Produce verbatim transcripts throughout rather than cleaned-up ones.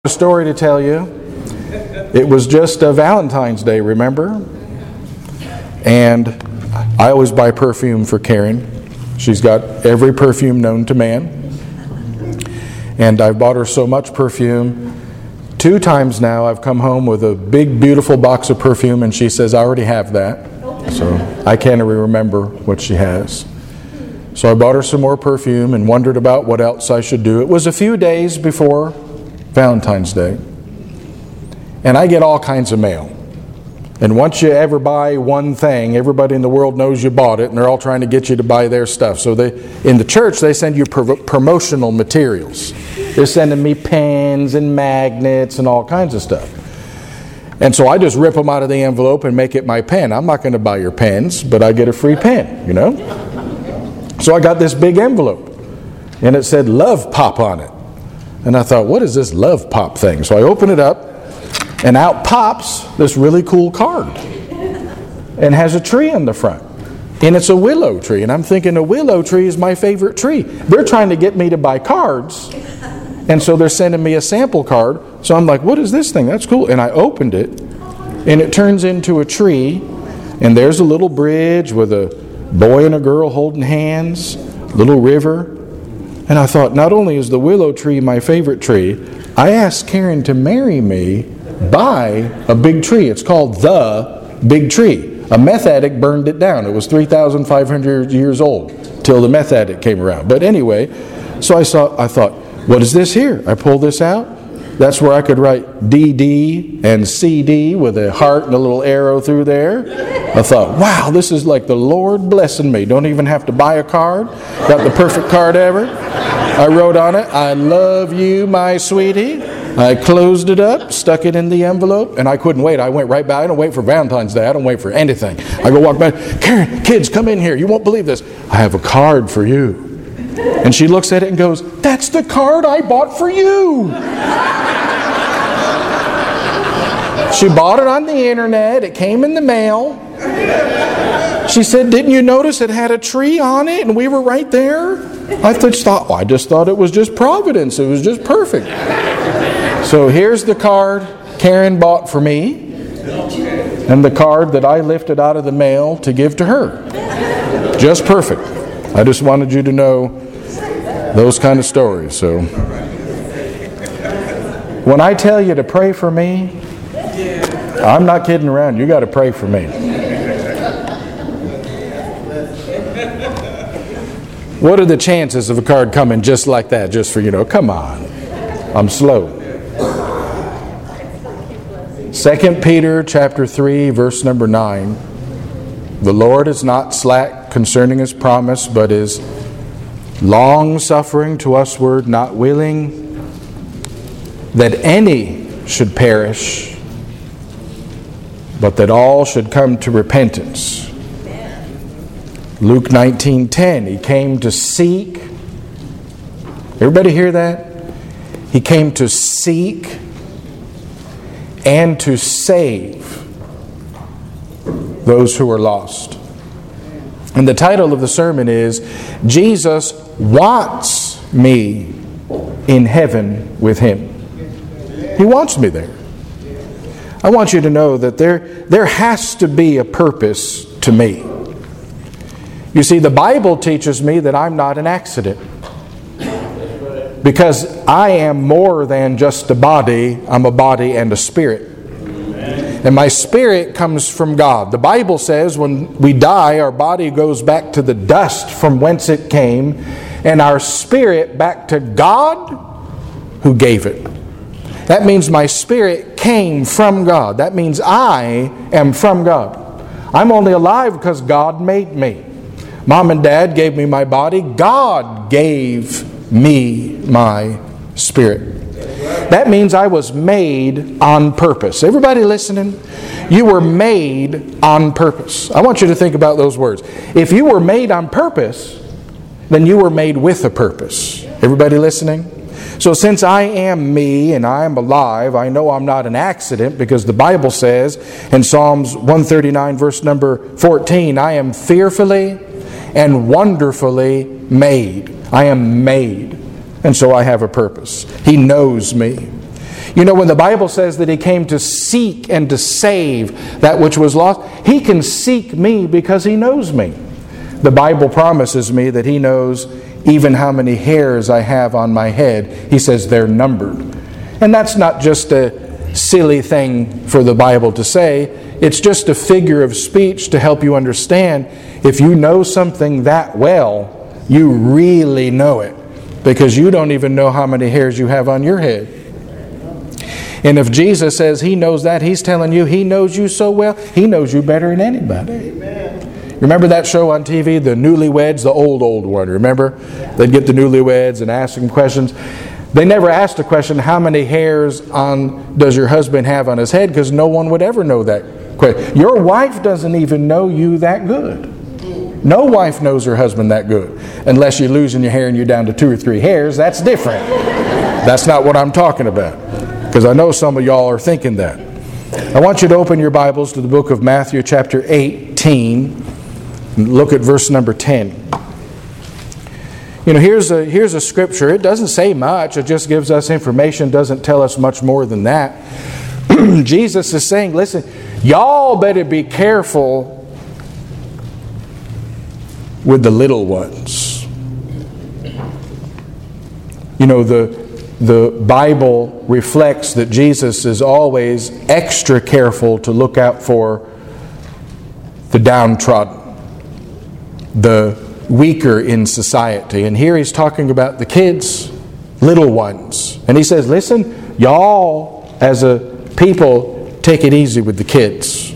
A story to tell you. It was just a Valentine's Day, remember? And I always buy perfume for Karen. She's got every perfume known to man. And I've bought her so much perfume. Two times now I've come home with a big, beautiful box of perfume, and she says, I already have that. So I can't even remember what she has. So I bought her some more perfume and wondered about what else I should do. It was a few days before Valentine's Day. And I get all kinds of mail. And once you ever buy one thing, everybody in the world knows you bought it, and they're all trying to get you to buy their stuff. So they, in the church, they send you pro- promotional materials. They're sending me pens and magnets and all kinds of stuff. And so I just rip them out of the envelope and make it my pen. I'm not going to buy your pens, but I get a free pen, you know? So I got this big envelope, and it said Love Pop on it. And I thought, what is this Love Pop thing? So I open it up, and out pops this really cool card. And has a tree in the front. And it's a willow tree. And I'm thinking a willow tree is my favorite tree. They're trying to get me to buy cards. And so they're sending me a sample card. So I'm like, what is this thing? That's cool. And I opened it, and it turns into a tree. And there's a little bridge with a boy and a girl holding hands, little river. And I thought, not only is the willow tree my favorite tree, I asked Karen to marry me by a big tree. It's called the Big Tree. A meth addict burned it down. It was three thousand five hundred years old till the meth addict came around. But anyway, so I saw. I thought, what is this here? I pulled this out. That's where I could write D D and C D with a heart and a little arrow through there. I thought, wow, this is like the Lord blessing me. Don't even have to buy a card. Got the perfect card ever. I wrote on it, I love you, my sweetie. I closed it up, stuck it in the envelope, and I couldn't wait. I went right back. I don't wait for Valentine's Day. I don't wait for anything. I go walk back. Karen, kids, come in here. You won't believe this. I have a card for you. And she looks at it and goes, that's the card I bought for you. She bought it on the internet. It came in the mail. She said, didn't you notice it had a tree on it and we were right there? I just thought, well, I just thought it was just providence. It was just perfect. So here's the card Karen bought for me, and the card that I lifted out of the mail to give to her. Just perfect. I just wanted you to know those kind of stories. So when I tell you to pray for me, I'm not kidding around. You got to pray for me. What are the chances of a card coming just like that? Just for, you know, come on. I'm slow. Second Peter chapter three, verse number nine. The Lord is not slack concerning His promise, but is long-suffering to usward, not willing that any should perish, but that all should come to repentance. Luke nineteen ten, He came to seek. Everybody hear that? He came to seek and to save those who are lost. And the title of the sermon is, Jesus wants me in heaven with Him. He wants me there. I want you to know that there, there has to be a purpose to me. You see, the Bible teaches me that I'm not an accident. Because I am more than just a body. I'm a body and a spirit. And my spirit comes from God. The Bible says when we die, our body goes back to the dust from whence it came, and our spirit back to God who gave it. That means my spirit came from God. That means I am from God. I'm only alive because God made me. Mom and Dad gave me my body. God gave me my spirit. That means I was made on purpose. Everybody listening? You were made on purpose. I want you to think about those words. If you were made on purpose, then you were made with a purpose. Everybody listening? So since I am me and I am alive, I know I'm not an accident, because the Bible says in Psalms one thirty-nine verse number fourteen, I am fearfully and wonderfully made. I am made. And so I have a purpose. He knows me. You know, when the Bible says that He came to seek and to save that which was lost, He can seek me because He knows me. The Bible promises me that He knows even how many hairs I have on my head. He says they're numbered. And that's not just a silly thing for the Bible to say. It's just a figure of speech to help you understand. If you know something that well, you really know it, because you don't even know how many hairs you have on your head. And if Jesus says He knows that, He's telling you He knows you so well, He knows you better than anybody. Amen. Remember that show on T V, the Newlyweds, the old, old one, remember? Yeah. They'd get the newlyweds and ask them questions. They never asked the question, how many hairs on does your husband have on his head? Because no one would ever know that question. Your wife doesn't even know you that good. No wife knows her husband that good. Unless you're losing your hair and you're down to two or three hairs, that's different. That's not what I'm talking about. Because I know some of y'all are thinking that. I want you to open your Bibles to the book of Matthew chapter eighteen. And look at verse number ten. You know, here's a, here's a scripture. It doesn't say much. It just gives us information. Doesn't tell us much more than that. Jesus is saying, listen, y'all better be careful with the little ones. You know, the the Bible reflects that Jesus is always extra careful to look out for the downtrodden, the weaker in society. And here He's talking about the kids, little ones. And He says, listen, y'all as a people, take it easy with the kids.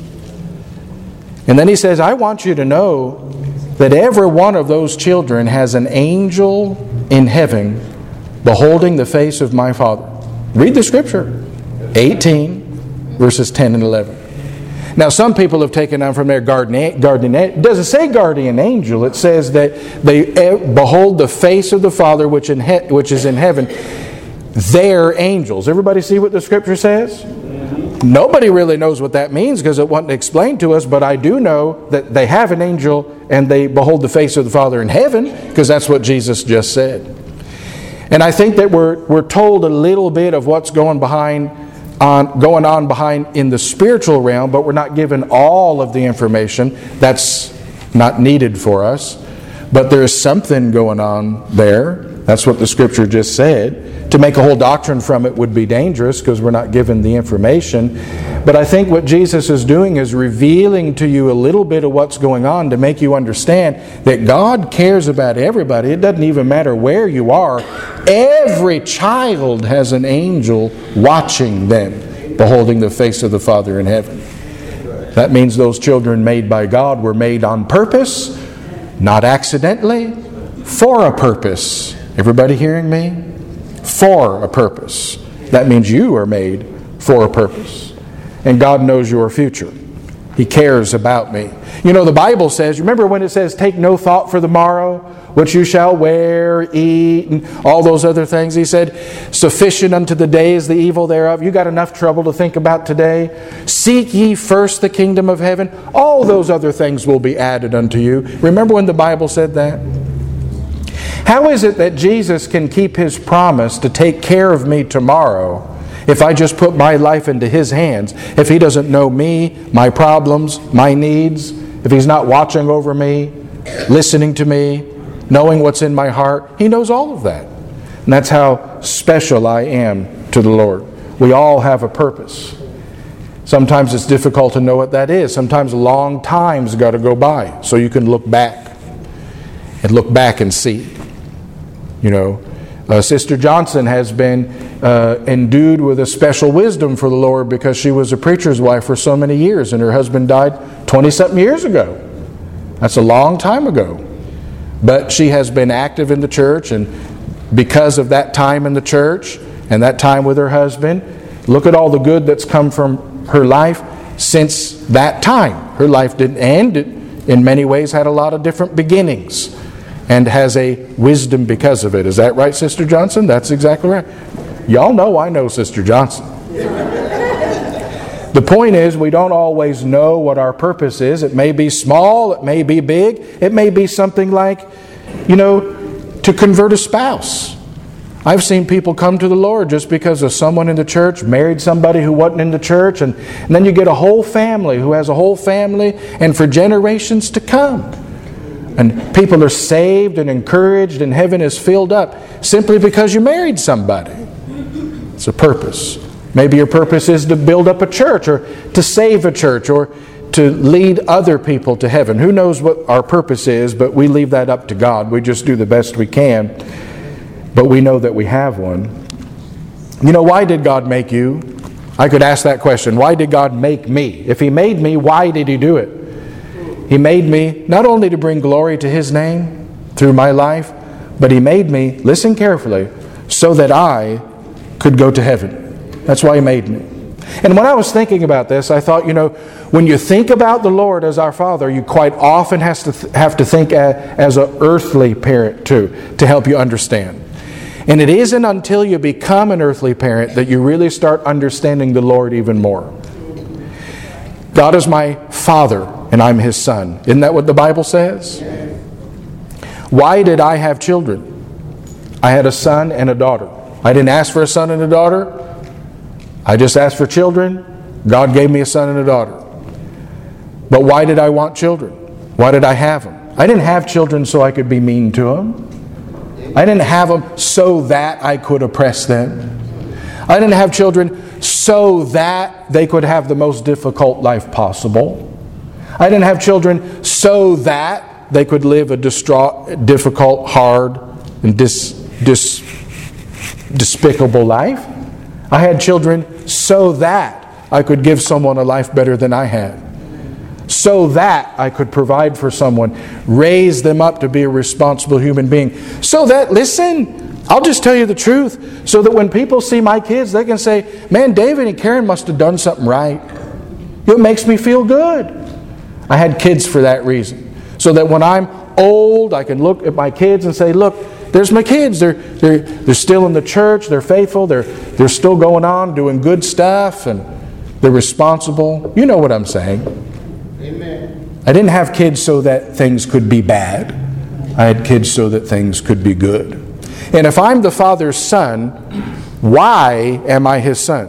And then He says, I want you to know that every one of those children has an angel in heaven beholding the face of my Father. Read the scripture. eighteen, verses ten and eleven. Now some people have taken on from their guardian, guardian. It doesn't say guardian angel. It says that they behold the face of the Father which, in he, which is in heaven. They're angels. Everybody see what the scripture says? Nobody really knows what that means because it wasn't explained to us, but I do know that they have an angel and they behold the face of the Father in heaven, because that's what Jesus just said. And I think that we're we're told a little bit of what's going behind on going on behind in the spiritual realm, but we're not given all of the information. That's not needed for us. But there is something going on there. That's what the scripture just said. To make a whole doctrine from it would be dangerous because we're not given the information. But I think what Jesus is doing is revealing to you a little bit of what's going on to make you understand that God cares about everybody. It doesn't even matter where you are. Every child has an angel watching them, beholding the face of the Father in heaven. That means those children made by God were made on purpose, not accidentally, for a purpose. Everybody hearing me? For a purpose. That means you are made for a purpose. And God knows your future. He cares about me. You know, the Bible says, remember when it says, take no thought for the morrow, what you shall wear, eat, and all those other things. He said, sufficient unto the day is the evil thereof. You got enough trouble to think about today. Seek ye first the kingdom of heaven. All those other things will be added unto you. Remember when the Bible said that? How is it that Jesus can keep His promise to take care of me tomorrow if I just put my life into His hands? If He doesn't know me, my problems, my needs, if He's not watching over me, listening to me, knowing what's in my heart, He knows all of that. And that's how special I am to the Lord. We all have a purpose. Sometimes it's difficult to know what that is. Sometimes a long time's got to go by so you can look back and look back and see. You know, uh, Sister Johnson has been uh, endued with a special wisdom for the Lord because she was a preacher's wife for so many years and her husband died twenty-something years ago. That's a long time ago. But she has been active in the church, and because of that time in the church and that time with her husband, look at all the good that's come from her life since that time. Her life didn't end. It, in many ways, had a lot of different beginnings. And has a wisdom because of it. Is that right, Sister Johnson? That's exactly right. Y'all know I know Sister Johnson. The point is, we don't always know what our purpose is. It may be small, it may be big, it may be something like, you know, to convert a spouse, I've seen people come to the Lord just because of someone in the church married somebody who wasn't in the church, and, and then you get a whole family who has a whole family, and for generations to come. And people are saved and encouraged, and heaven is filled up simply because you married somebody. It's a purpose. Maybe your purpose is to build up a church, or to save a church, or to lead other people to heaven. Who knows what our purpose is, but we leave that up to God. We just do the best we can. But we know that we have one. You know, why did God make you? I could ask that question. Why did God make me? If He made me, why did He do it? He made me not only to bring glory to His name through my life, but He made me, listen carefully, so that I could go to heaven. That's why He made me. And when I was thinking about this, I thought, you know, when you think about the Lord as our Father, you quite often has to th- have to think a, as an earthly parent too, to help you understand. And it isn't until you become an earthly parent that you really start understanding the Lord even more. God is my Father, and I'm His Son. Isn't that what the Bible says? Why did I have children? I had a son and a daughter. I didn't ask for a son and a daughter. I just asked for children. God gave me a son and a daughter. But why did I want children? Why did I have them? I didn't have children so I could be mean to them. I didn't have them so that I could oppress them. I didn't have children so that they could have the most difficult life possible. I didn't have children so that they could live a distraught, difficult, hard, and dis, dis, despicable life. I had children so that I could give someone a life better than I had. So that I could provide for someone, raise them up to be a responsible human being. So that, listen, I'll just tell you the truth, so that when people see my kids, they can say, man, David and Karen must have done something right. It makes me feel good. I had kids for that reason. So that when I'm old, I can look at my kids and say, look, there's my kids. They're, they're, they're still in the church. They're faithful. They're, they're still going on, doing good stuff, and they're responsible. You know what I'm saying. Amen. I didn't have kids so that things could be bad. I had kids so that things could be good. And if I'm the Father's son, why am I His son?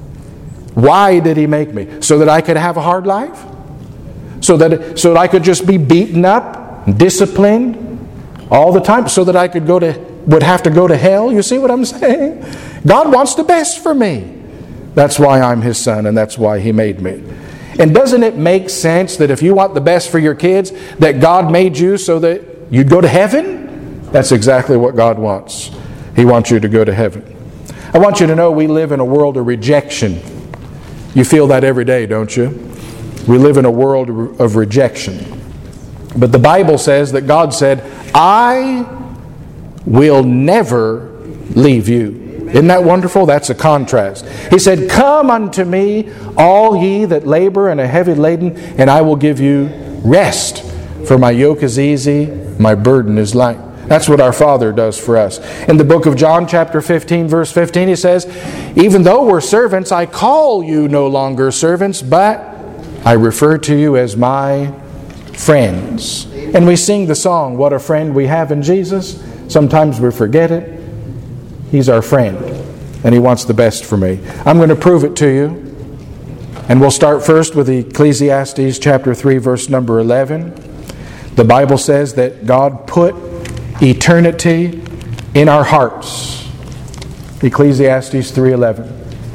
Why did He make me? So that I could have a hard life? So that, so that I could just be beaten up, disciplined all the time? So that I could go to, would have to go to hell? You see what I'm saying? God wants the best for me. That's why I'm His son, and that's why He made me. And doesn't it make sense that if you want the best for your kids, that God made you so that you'd go to heaven? That's exactly what God wants. He wants you to go to heaven. I want you to know we live in a world of rejection. You feel that every day, don't you? We live in a world of rejection. But the Bible says that God said, I will never leave you. Isn't that wonderful? That's a contrast. He said, come unto me, all ye that labor and are heavy laden, and I will give you rest. For my yoke is easy, my burden is light. That's what our Father does for us. In the book of John, chapter fifteen, verse fifteen, He says, even though we're servants, I call you no longer servants, but I refer to you as my friends. And we sing the song, what a friend we have in Jesus. Sometimes we forget it. He's our friend, and He wants the best for me. I'm going to prove it to you. And we'll start first with Ecclesiastes chapter three, verse number eleven. The Bible says that God put eternity in our hearts. Ecclesiastes three eleven.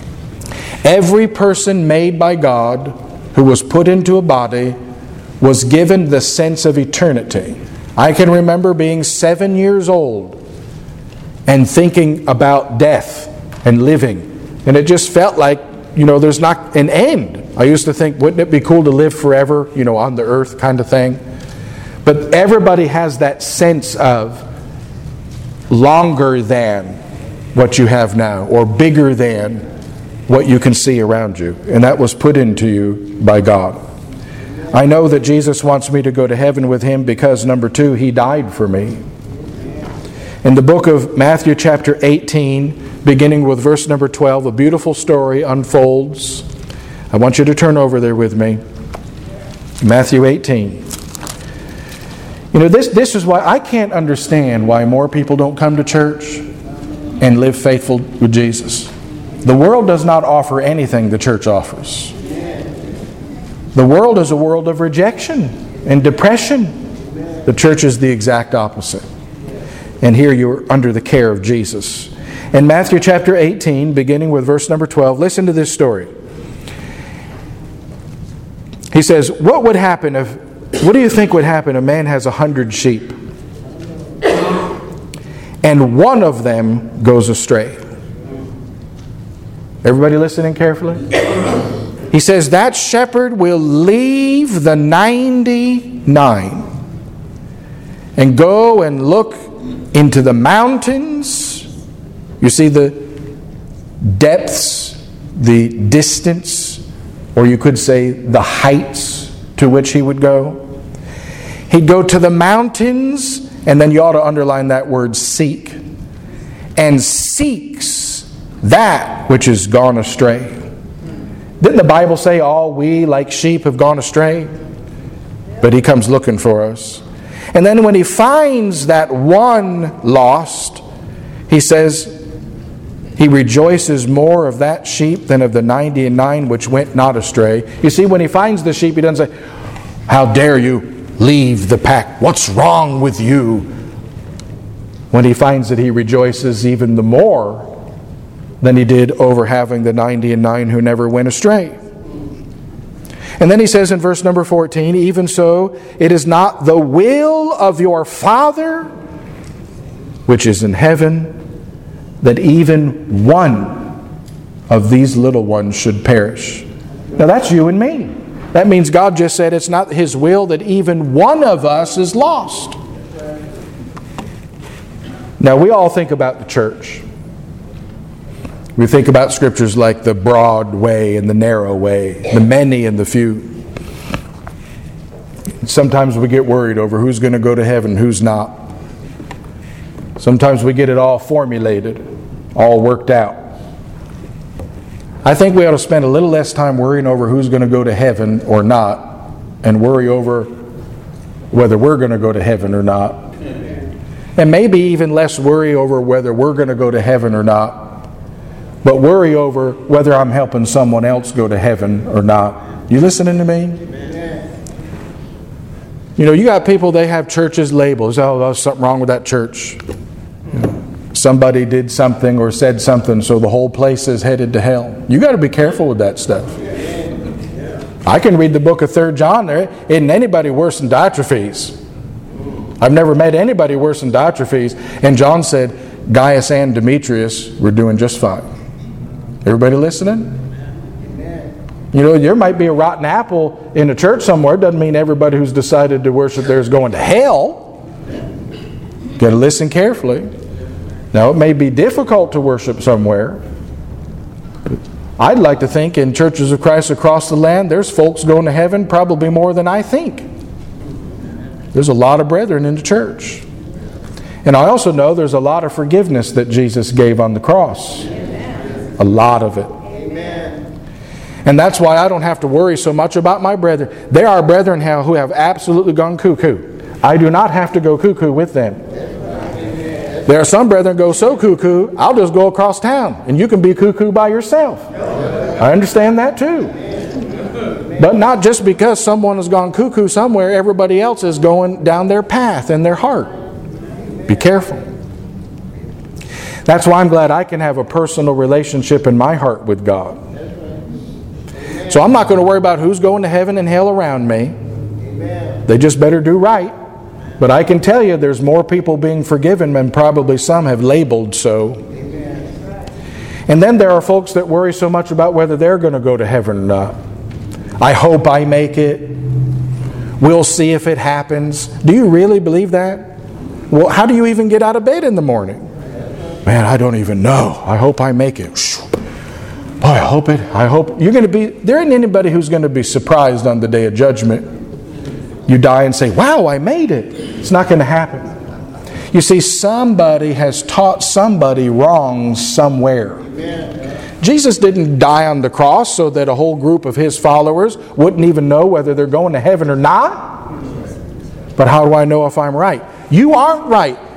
Every person made by God who was put into a body was given the sense of eternity. I can remember being seven years old and thinking about death and living. And it just felt like, you know, there's not an end. I used to think, wouldn't it be cool to live forever, you know, on the earth kind of thing? But everybody has that sense of longer than what you have now, or bigger than what you can see around you. And that was put into you by God. I know that Jesus wants me to go to heaven with Him because, number two, He died for me. In the book of Matthew chapter eighteen, beginning with verse number twelve, a beautiful story unfolds. I want you to turn over there with me. Matthew eighteen. You know, this, this is why I can't understand why more people don't come to church. and live faithful with Jesus. The world does not offer anything the church offers. The world is a world of rejection and depression. The church is the exact opposite. And here you're under the care of Jesus. In Matthew chapter eighteen, beginning with verse number twelve, listen to this story. He says, what would happen if, what do you think would happen if a man has a hundred sheep and one of them goes astray? Everybody listening carefully? He says, that shepherd will leave the ninety-nine and go and look into the mountains. You see the depths, the distance, or you could say the heights to which he would go. He'd go to the mountains, and then you ought to underline that word seek, and seeks that which is gone astray. Didn't the Bible say all we like sheep have gone astray? But he comes looking for us. And then when he finds that one lost, he says he rejoices more of that sheep than of the ninety-nine which went not astray. You see, when he finds the sheep, he doesn't say, how dare you leave the pack? What's wrong with you? When he finds it, he rejoices even the more than he did over having the ninety and nine who never went astray. And then he says in verse number fourteen, even so, it is not the will of your Father which is in heaven that even one of these little ones should perish. Now that's you and me. That means God just said it's not His will that even one of us is lost. Now we all think about the church. We think about scriptures like the broad way and the narrow way, the many and the few. Sometimes we get worried over who's going to go to heaven, who's not. Sometimes we get it all formulated, all worked out. I think we ought to spend a little less time worrying over who's going to go to heaven or not, and worry over whether we're going to go to heaven or not. And maybe even less worry over whether we're going to go to heaven or not, but worry over whether I'm helping someone else go to heaven or not. You listening to me? Amen. You know, you got people, they have churches labels. Oh, there's something wrong with that church. You know, somebody did something or said something, so the whole place is headed to hell. You got to be careful with that stuff. I can read the book of Third John. There isn't anybody worse than Diotrephes. I've never met anybody worse than Diotrephes. And John said Gaius and Demetrius were doing just fine. Everybody listening? Amen. You know, there might be a rotten apple in a church somewhere. It doesn't mean everybody who's decided to worship there is going to hell. You've got to listen carefully. Now, it may be difficult to worship somewhere. I'd like to think in churches of Christ across the land, there's folks going to heaven probably more than I think. There's a lot of brethren in the church. And I also know there's a lot of forgiveness that Jesus gave on the cross. A lot of it. Amen. And that's why I don't have to worry so much about my brethren. There are brethren who have absolutely gone cuckoo. I do not have to go cuckoo with them. There are some brethren who go so cuckoo, I'll just go across town and you can be cuckoo by yourself. I understand that too. But not just because someone has gone cuckoo somewhere, everybody else is going down their path in their heart. Be careful. That's why I'm glad I can have a personal relationship in my heart with God. So I'm not going to worry about who's going to heaven and hell around me. They just better do right. But I can tell you there's more people being forgiven than probably some have labeled so. And then there are folks that worry so much about whether they're going to go to heaven or not. I hope I make it. We'll see if it happens. Do you really believe that? Well, how do you even get out of bed in the morning? Man, I don't even know. I hope I make it. Boy, I hope it. I hope you're going to be. There ain't anybody who's going to be surprised on the day of judgment. You die and say, wow, I made it. It's not going to happen. You see, somebody has taught somebody wrong somewhere. Amen. Jesus didn't die on the cross so that a whole group of His followers wouldn't even know whether they're going to heaven or not. But how do I know if I'm right? You aren't right.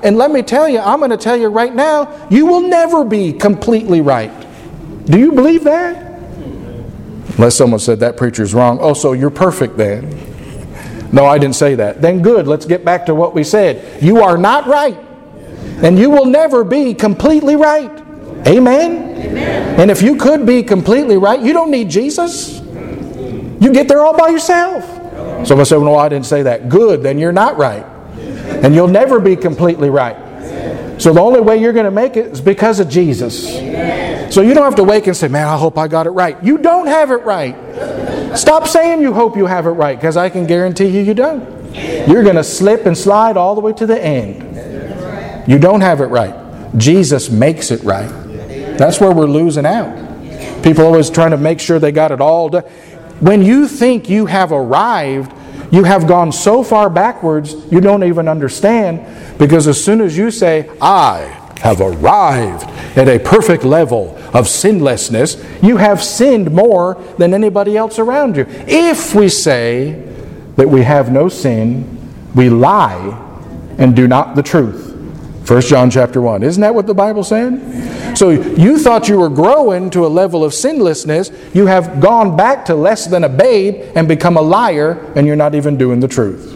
And let me tell you, I'm going to tell you right now, you will never be completely right. Do you believe that? Unless someone said that preacher's wrong. Oh, so you're perfect then. No, I didn't say that. Then good, let's get back to what we said. You are not right. And you will never be completely right. Amen? Amen. And if you could be completely right, you don't need Jesus. You get there all by yourself. Someone said, well, no, I didn't say that. Good, then you're not right. And you'll never be completely right. So the only way you're going to make it is because of Jesus. So you don't have to wake and say, man, I hope I got it right. You don't have it right. Stop saying you hope you have it right, because I can guarantee you you don't. You're going to slip and slide all the way to the end. You don't have it right. Jesus makes it right. That's where we're losing out. People are always trying to make sure they got it all done. When you think you have arrived, you have gone so far backwards you don't even understand, because as soon as you say, I have arrived at a perfect level of sinlessness, you have sinned more than anybody else around you. If we say that we have no sin, we lie and do not the truth. First John chapter one. Isn't that what the Bible said? So you thought you were growing to a level of sinlessness. You have gone back to less than a babe and become a liar, and you're not even doing the truth.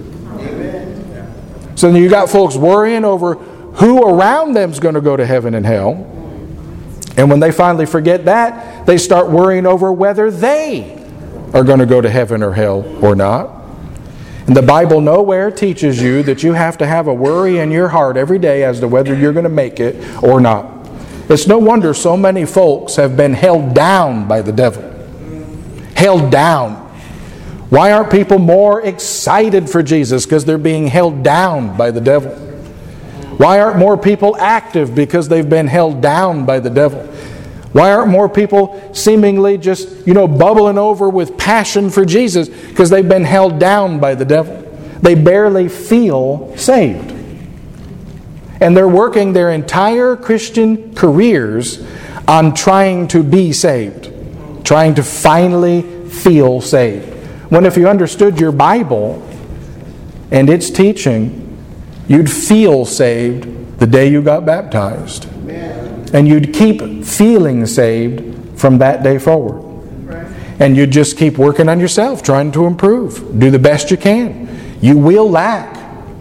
Amen. So then you got folks worrying over who around them is going to go to heaven and hell. And when they finally forget that, they start worrying over whether they are going to go to heaven or hell or not. And the Bible nowhere teaches you that you have to have a worry in your heart every day as to whether you're going to make it or not. It's no wonder so many folks have been held down by the devil. Held down. Why aren't people more excited for Jesus? Because they're being held down by the devil. Why aren't more people active? Because they've been held down by the devil. Why aren't more people seemingly just, you know, bubbling over with passion for Jesus? Because they've been held down by the devil. They barely feel saved. And they're working their entire Christian careers on trying to be saved. Trying to finally feel saved. When if you understood your Bible and its teaching, you'd feel saved the day you got baptized. And you'd keep feeling saved from that day forward. And you'd just keep working on yourself, trying to improve. Do the best you can. You will lack.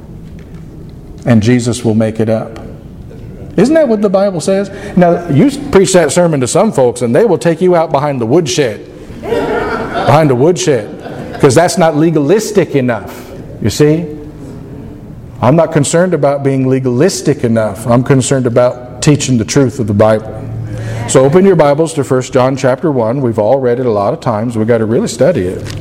And Jesus will make it up. Isn't that what the Bible says? Now, you preach that sermon to some folks and they will take you out behind the woodshed. Behind the woodshed. Because that's not legalistic enough. You see? I'm not concerned about being legalistic enough. I'm concerned about teaching the truth of the Bible. So open your Bibles to First John chapter one. We've all read it a lot of times. We've got to really study it.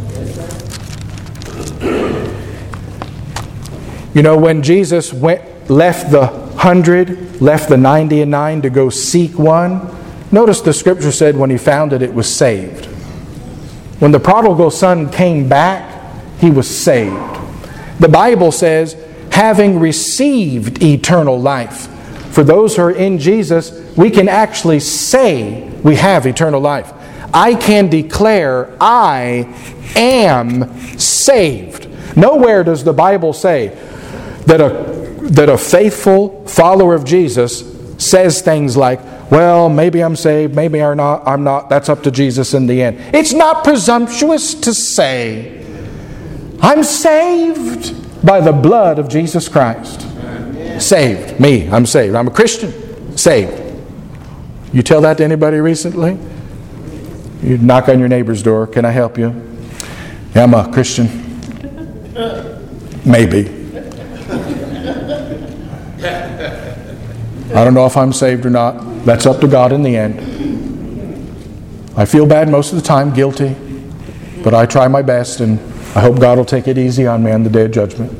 You know, when Jesus went, left the hundred, left the ninety and nine to go seek one, notice the scripture said when he found it, it was saved. When the prodigal son came back, he was saved. The Bible says, having received eternal life. For those who are in Jesus, we can actually say we have eternal life. I can declare I am saved. Nowhere does the Bible say that a, that a faithful follower of Jesus says things like, well, maybe I'm saved, maybe I'm not, I'm not. That's up to Jesus in the end. It's not presumptuous to say, I'm saved by the blood of Jesus Christ. Saved. Me, I'm saved. I'm a Christian. Saved. You tell that to anybody recently? You knock on your neighbor's door. Can I help you? Yeah, I'm a Christian. Maybe. I don't know if I'm saved or not. That's up to God in the end. I feel bad most of the time, guilty. But I try my best, and I hope God will take it easy on me on the day of judgment.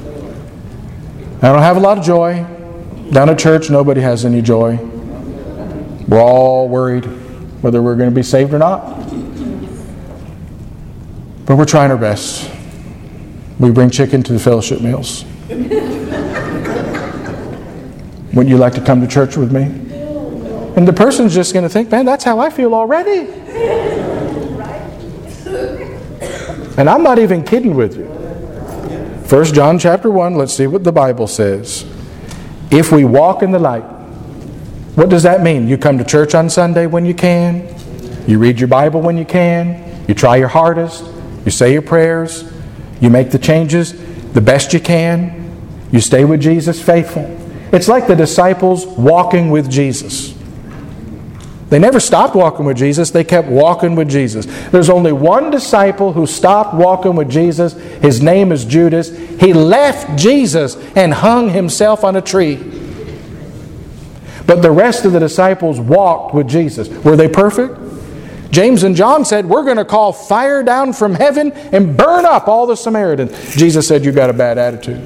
I don't have a lot of joy. Down at church, nobody has any joy. We're all worried whether we're going to be saved or not. But we're trying our best. We bring chicken to the fellowship meals. Wouldn't you like to come to church with me? And the person's just going to think, man, that's how I feel already. And I'm not even kidding with you. First John chapter one, let's see what the Bible says. If we walk in the light. What does that mean? You come to church on Sunday when you can. You read your Bible when you can. You try your hardest. You say your prayers. You make the changes the best you can. You stay with Jesus faithful. It's like the disciples walking with Jesus. They never stopped walking with Jesus. They kept walking with Jesus. There's only one disciple who stopped walking with Jesus. His name is Judas. He left Jesus and hung himself on a tree. But the rest of the disciples walked with Jesus. Were they perfect? James and John said, we're going to call fire down from heaven and burn up all the Samaritans. Jesus said, you've got a bad attitude.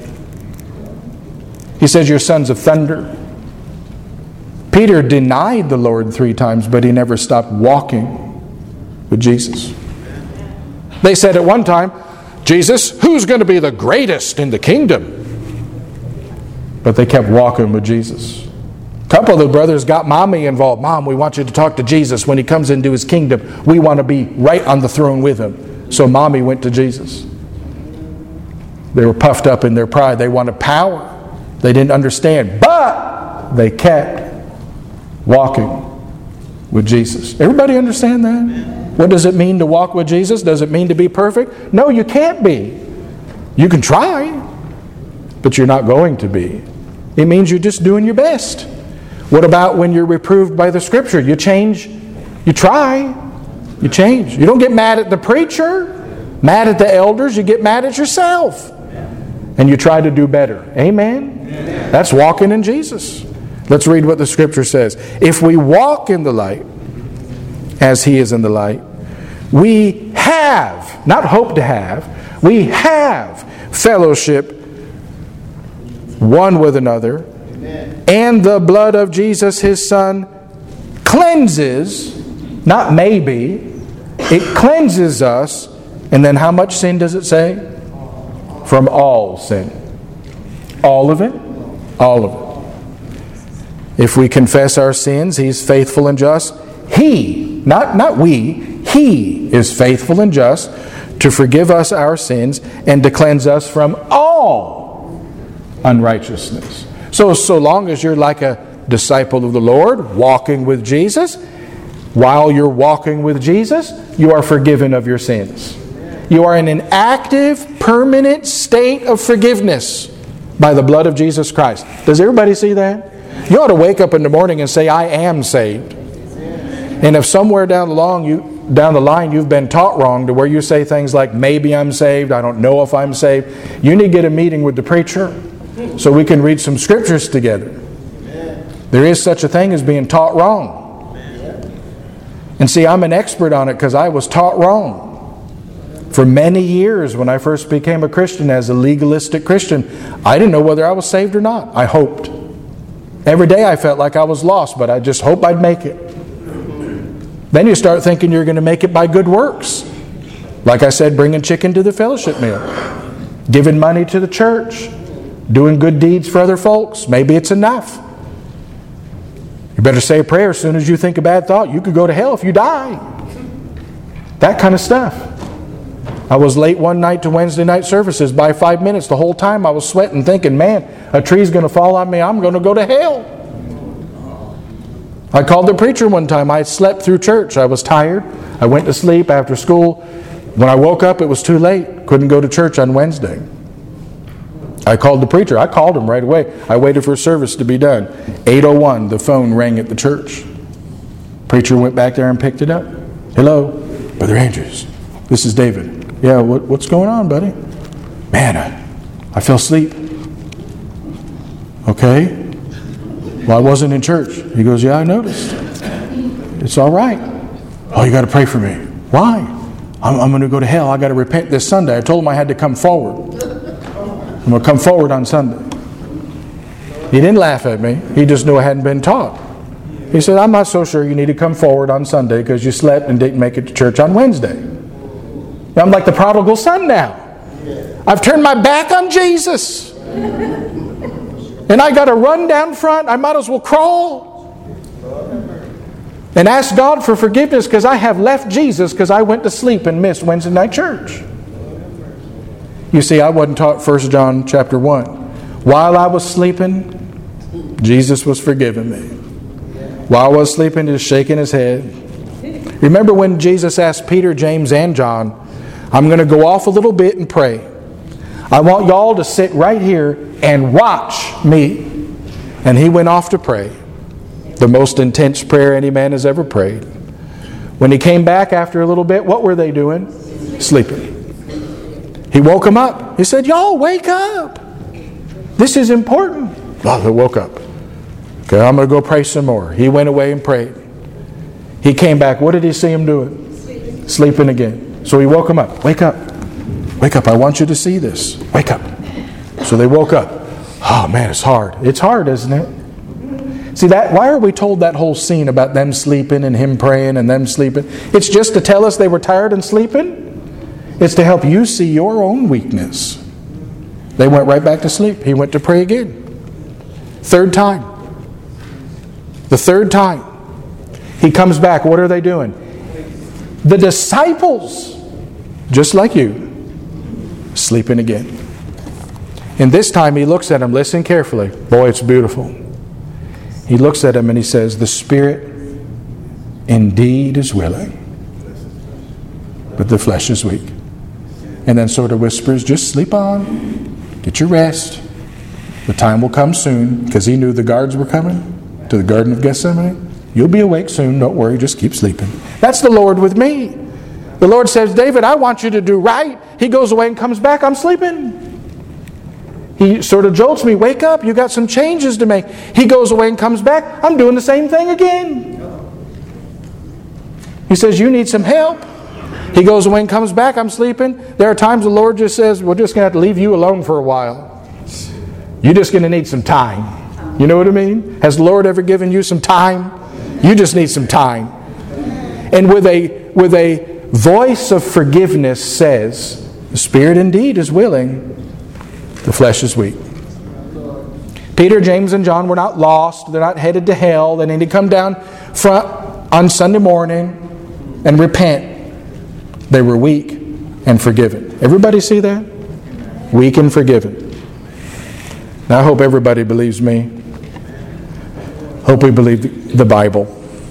He says, you're sons of thunder. Peter denied the Lord three times, but he never stopped walking with Jesus. They said at one time, Jesus, who's going to be the greatest in the kingdom? But they kept walking with Jesus. A couple of the brothers got mommy involved. Mom, we want you to talk to Jesus when he comes into his kingdom. We want to be right on the throne with him. So mommy went to Jesus. They were puffed up in their pride. They wanted power. They didn't understand. But they kept walking with Jesus. Everybody understand that? What does it mean to walk with Jesus? Does it mean to be perfect? No, you can't be. You can try, but you're not going to be. It means you're just doing your best. What about when you're reproved by the Scripture? You change, you try, you change. You don't get mad at the preacher, mad at the elders, you get mad at yourself. And you try to do better. Amen? Amen. That's walking in Jesus. Let's read what the Scripture says. If we walk in the light, as He is in the light, we have, not hope to have, we have fellowship one with another. Amen. And the blood of Jesus, His Son, cleanses, not maybe, it cleanses us. And then how much sin does it say? From all sin. All of it? All of it. If we confess our sins, He's faithful and just. He, not, not we, He is faithful and just to forgive us our sins and to cleanse us from all unrighteousness. So, so long as you're like a disciple of the Lord, walking with Jesus, while you're walking with Jesus, you are forgiven of your sins. You are in an active, permanent state of forgiveness by the blood of Jesus Christ. Does everybody see that? You ought to wake up in the morning and say, I am saved. And if somewhere down the line, you, down the line you've been taught wrong to where you say things like, maybe I'm saved, I don't know if I'm saved, you need to get a meeting with the preacher so we can read some scriptures together. There is such a thing as being taught wrong. And see, I'm an expert on it because I was taught wrong. For many years when I first became a Christian as a legalistic Christian, I didn't know whether I was saved or not. I hoped. Every day I felt like I was lost, but I just hoped I'd make it. Then you start thinking you're going to make it by good works. Like I said, bringing chicken to the fellowship meal. Giving money to the church. Doing good deeds for other folks. Maybe it's enough. You better say a prayer as soon as you think a bad thought. You could go to hell if you die. That kind of stuff. I was late one night to Wednesday night services by five minutes. The whole time I was sweating thinking, man, a tree's going to fall on me. I'm going to go to hell. I called the preacher one time. I had slept through church. I was tired. I went to sleep after school. When I woke up, it was too late. Couldn't go to church on Wednesday. I called the preacher. I called him right away. I waited for service to be done. eight oh one, the phone rang at the church. Preacher went back there and picked it up. Hello, Brother Andrews. This is David. Yeah, what, what's going on, buddy? Man, I, I fell asleep. Okay. Well, I wasn't in church. He goes, yeah, I noticed. It's all right. Oh, you got to pray for me. Why? I'm, I'm going to go to hell. I got to repent this Sunday. I told him I had to come forward. I'm going to come forward on Sunday. He didn't laugh at me. He just knew I hadn't been taught. He said, I'm not so sure you need to come forward on Sunday because you slept and didn't make it to church on Wednesday. I'm like the prodigal son now. I've turned my back on Jesus. And I got to run down front. I might as well crawl. And ask God for forgiveness because I have left Jesus because I went to sleep and missed Wednesday night church. You see, I wasn't taught First John chapter one. While I was sleeping, Jesus was forgiving me. While I was sleeping, he was shaking his head. Remember when Jesus asked Peter, James, and John, I'm going to go off a little bit and pray. I want y'all to sit right here and watch me. And he went off to pray. The most intense prayer any man has ever prayed. When he came back after a little bit, what were they doing? Sleeping. He woke them up. He said, y'all wake up. This is important. Oh, they woke up. Okay, I'm going to go pray some more. He went away and prayed. He came back. What did he see him doing? Sleeping. Sleeping again. So he woke him up. Wake up. Wake up. I want you to see this. Wake up. So they woke up. Oh man, it's hard. It's hard, isn't it? See that? Why are we told that whole scene about them sleeping and him praying and them sleeping? It's just to tell us they were tired and sleeping? It's to help you see your own weakness. They went right back to sleep. He went to pray again. Third time. The third time. He comes back. What are they doing? The disciples, just like you, sleeping again. And this time he looks at him. Listen carefully. Boy, it's beautiful. He looks at him and he says, the spirit indeed is willing, but the flesh is weak. And then sort of whispers, just sleep on. Get your rest. The time will come soon, because he knew the guards were coming to the Garden of Gethsemane. You'll be awake soon. Don't worry. Just keep sleeping. That's the Lord with me. The Lord says, David, I want you to do right. He goes away and comes back. I'm sleeping. He sort of jolts me. Wake up. You got some changes to make. He goes away and comes back. I'm doing the same thing again. He says, you need some help. He goes away and comes back. I'm sleeping. There are times the Lord just says, we're just going to have to leave you alone for a while. You're just going to need some time. You know what I mean? Has the Lord ever given you some time? You just need some time. And with a, with a voice of forgiveness says, the spirit indeed is willing, the flesh is weak. Peter, James, and John were not lost. They're not headed to hell. They need to come down front on Sunday morning and repent. They were weak and forgiven. Everybody see that? Weak and forgiven. Now I hope everybody believes me. Hope we believe the Bible.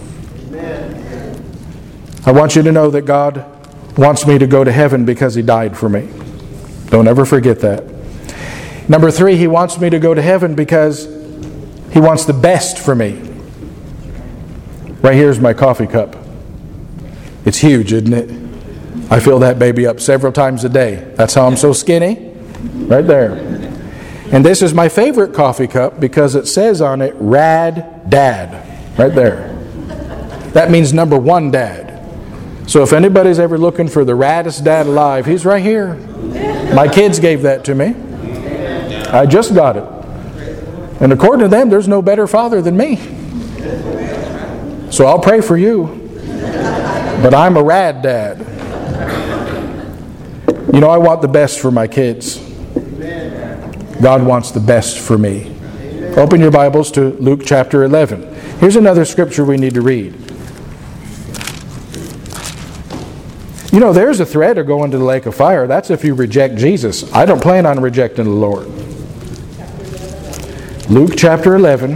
I want you to know that God wants me to go to heaven because He died for me. Don't ever forget that. Number three, He wants me to go to heaven because He wants the best for me. Right here's my coffee cup. It's huge, isn't it? I fill that baby up several times a day. That's how I'm so skinny. Right there. And this is my favorite coffee cup because it says on it, Rad Dad. Right there. That means number one dad. So if anybody's ever looking for the raddest dad alive, he's right here. My kids gave that to me. I just got it. And according to them, there's no better father than me. So I'll pray for you. But I'm a rad dad. You know, I want the best for my kids. God wants the best for me. Open your Bibles to Luke chapter eleven. Here's another scripture we need to read. You know, there's a threat of going to the lake of fire. That's if you reject Jesus. I don't plan on rejecting the Lord. Luke chapter eleven.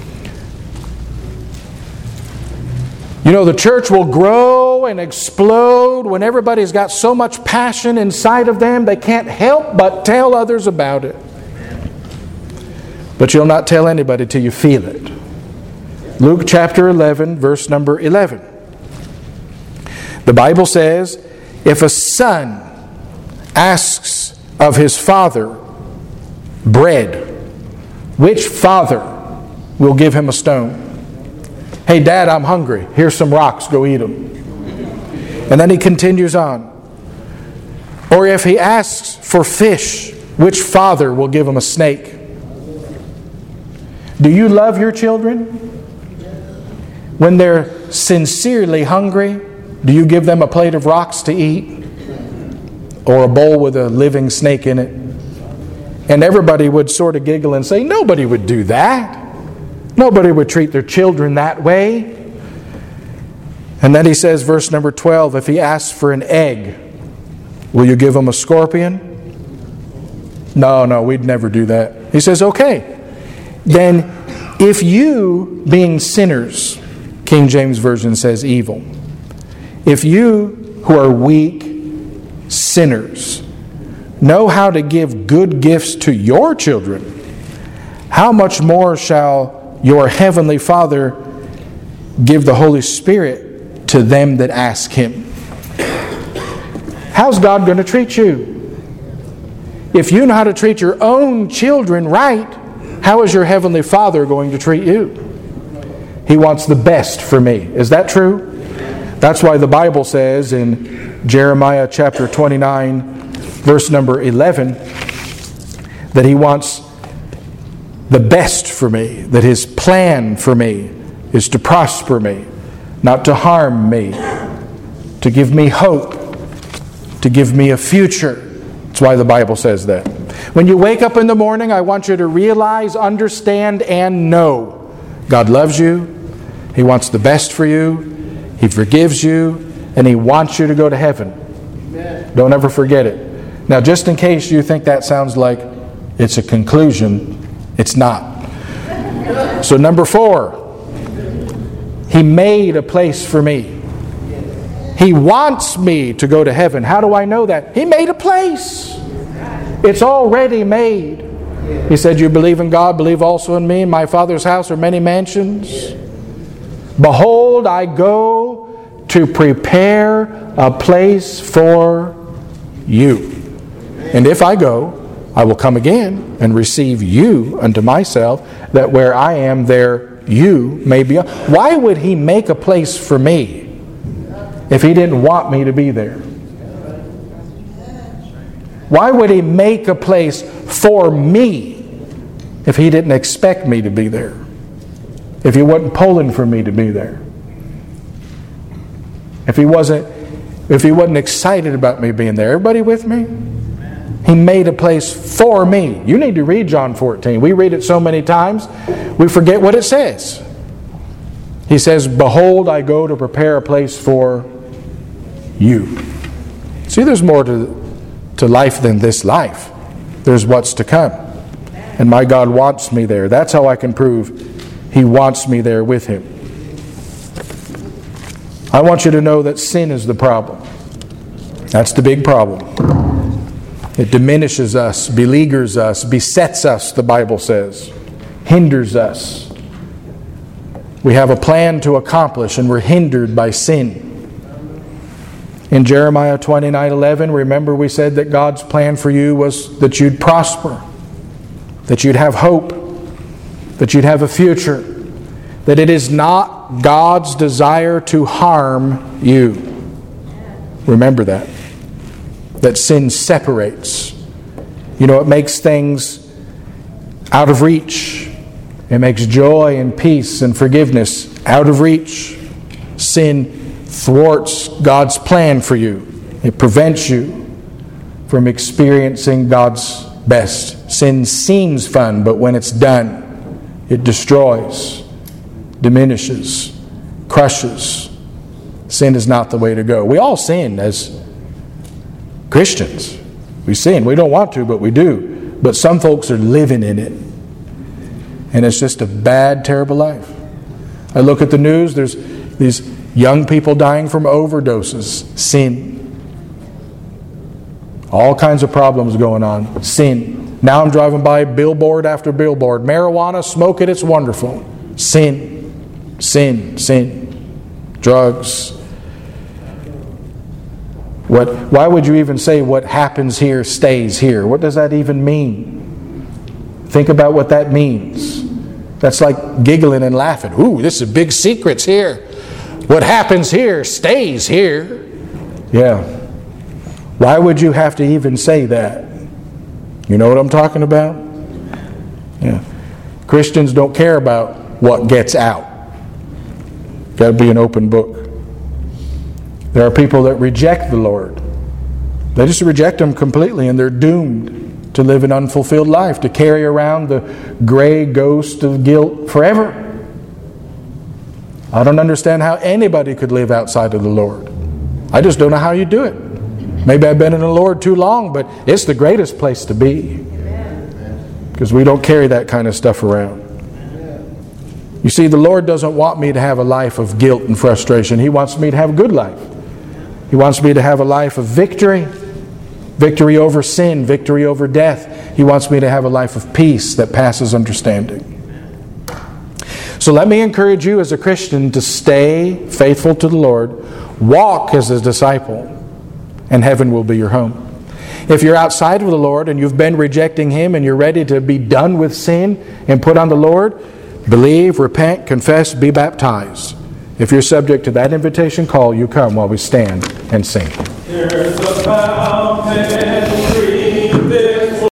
You know, the church will grow and explode when everybody's got so much passion inside of them they can't help but tell others about it. But you'll not tell anybody till you feel it. Luke chapter eleven, verse number eleven. The Bible says, if a son asks of his father bread, which father will give him a stone? Hey, Dad, I'm hungry. Here's some rocks. Go eat them. And then he continues on. Or if he asks for fish, which father will give him a snake? Do you love your children? When they're sincerely hungry, do you give them a plate of rocks to eat? Or a bowl with a living snake in it? And everybody would sort of giggle and say, nobody would do that. Nobody would treat their children that way. And then he says, verse number twelve, if he asks for an egg, will you give him a scorpion? No, no, we'd never do that. He says, okay. Then If you, being sinners, King James Version says evil, if you who are weak, sinners, know how to give good gifts to your children, how much more shall your heavenly Father give the Holy Spirit to them that ask Him? How's God going to treat you? If you know how to treat your own children right, how is your heavenly Father going to treat you? He wants the best for me. Is that true? That's why the Bible says in Jeremiah chapter twenty-nine, verse number eleven, that He wants the best for me, that His plan for me is to prosper me, not to harm me, to give me hope, to give me a future. That's why the Bible says that. When you wake up in the morning, I want you to realize, understand, and know God loves you. He wants the best for you. He forgives you. And He wants you to go to heaven. Amen. Don't ever forget it. Now, just in case you think that sounds like it's a conclusion, it's not. So number four, He made a place for me. He wants me to go to heaven. How do I know that? He made a place. It's already made. He said, you believe in God, believe also in me. In my Father's house are many mansions. Behold, I go to prepare a place for you. And if I go, I will come again and receive you unto myself, that where I am, there you may be. Why would He make a place for me if He didn't want me to be there? Why would He make a place for me if He didn't expect me to be there? If He wasn't pulling for me to be there? If He wasn't, if He wasn't excited about me being there? Everybody with me? He made a place for me. You need to read John fourteen. We read it so many times, we forget what it says. He says, behold, I go to prepare a place for you. See, there's more to to life than this life. There's what's to come. And my God wants me there. That's how I can prove He wants me there with Him. I want you to know that sin is the problem. That's the big problem. It diminishes us, beleaguers us, besets us, the Bible says, hinders us. We have a plan to accomplish and we're hindered by sin. In Jeremiah twenty-nine eleven, remember we said that God's plan for you was that you'd prosper, that you'd have hope, that you'd have a future, that it is not God's desire to harm you. Remember that. That sin separates. You know, it makes things out of reach. It makes joy and peace and forgiveness out of reach. Sin thwarts God's plan for you. It prevents you from experiencing God's best. Sin seems fun, but when it's done, it destroys, diminishes, crushes. Sin is not the way to go. We all sin as Christians. We sin. We don't want to, but we do. But some folks are living in it. And it's just a bad, terrible life. I look at the news, there's these young people dying from overdoses. Sin. All kinds of problems going on. Sin. Now I'm driving by billboard after billboard. Marijuana, smoke it, it's wonderful. Sin. Sin. Sin. Drugs. What? Why would you even say what happens here stays here? What does that even mean? Think about what that means. That's like giggling and laughing. Ooh, this is big secrets here. What happens here stays here. Yeah. Why would you have to even say that? You know what I'm talking about? Yeah. Christians don't care about what gets out. Got to be an open book. There are people that reject the Lord. They just reject Him completely, and they're doomed to live an unfulfilled life, to carry around the gray ghost of guilt forever. I don't understand how anybody could live outside of the Lord. I just don't know how you do it. Maybe I've been in the Lord too long, but it's the greatest place to be. Because we don't carry that kind of stuff around. You see, the Lord doesn't want me to have a life of guilt and frustration. He wants me to have a good life. He wants me to have a life of victory. Victory over sin, victory over death. He wants me to have a life of peace that passes understanding. So let me encourage you as a Christian to stay faithful to the Lord. Walk as a disciple, and heaven will be your home. If you're outside of the Lord and you've been rejecting Him and you're ready to be done with sin and put on the Lord, believe, repent, confess, be baptized. If you're subject to that invitation call, you come while we stand and sing. There's a fountain